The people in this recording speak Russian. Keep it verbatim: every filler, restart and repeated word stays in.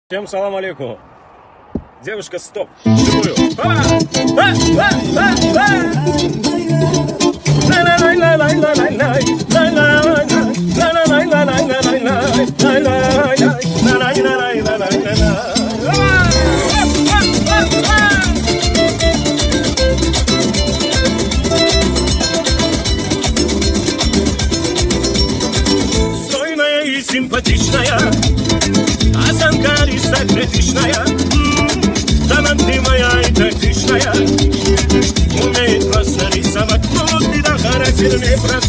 Всем салам алейкум. Девушка, стоп. Живую. Стройная и симпатичная, осанкариста критичная, талантливая и тактичная, умеет просто рисовать, но ты да характер не простой.